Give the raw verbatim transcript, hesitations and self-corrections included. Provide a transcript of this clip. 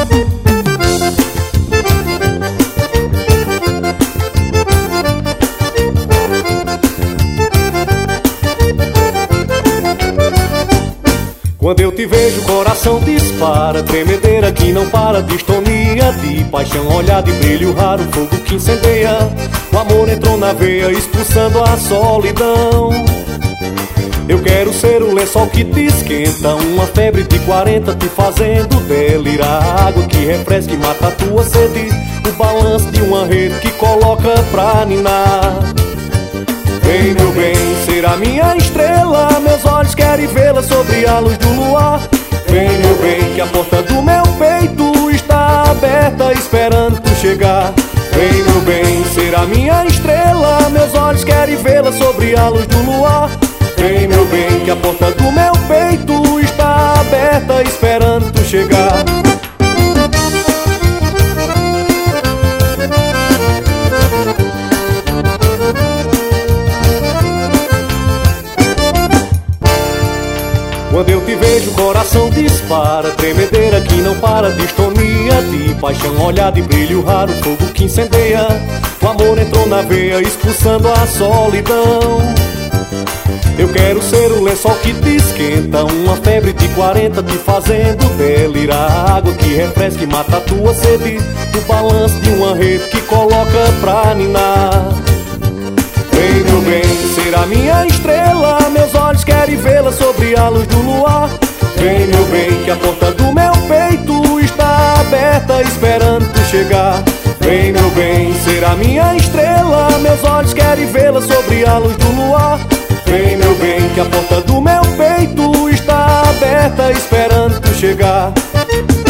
Quando eu te vejo o coração dispara, tremedeira que não para, distonia de paixão, olhar de brilho raro, fogo que incendeia. O amor entrou na veia, expulsando a solidão. Eu quero ser o lençol que te esquenta, uma febre de quarenta te fazendo delirar. Água que refresca e mata a tua sede, o balanço de uma rede que coloca pra ninar. Vem, meu bem, ser a minha estrela, meus olhos querem vê-la sobre a luz do luar. Vem, meu bem, que a porta do meu peito está aberta esperando tu chegar. Vem, meu bem, ser a minha estrela, meus olhos querem vê-la sobre a luz do luar. Vem, meu bem, que a porta do meu peito está aberta esperando tu chegar. Quando eu te vejo o coração dispara, tremedeira que não para, distonia de paixão, olhar de brilho raro, fogo que incendeia. O amor entrou na veia, expulsando a solidão. Eu quero ser o lençol que te esquenta, uma febre de quarenta te fazendo delirar. Água que refresca e mata a tua sede, o balanço de uma rede que coloca pra ninar. Vem, meu bem, ser a minha estrela, meus olhos querem vê-la sobre a luz do luar. Vem, meu bem, que a porta do meu peito está aberta esperando tu chegar. Vem, meu bem, ser a minha estrela, meus olhos querem vê-la sobre a luz do luar. Vem, meu bem, que a porta do meu peito está aberta esperando tu chegar.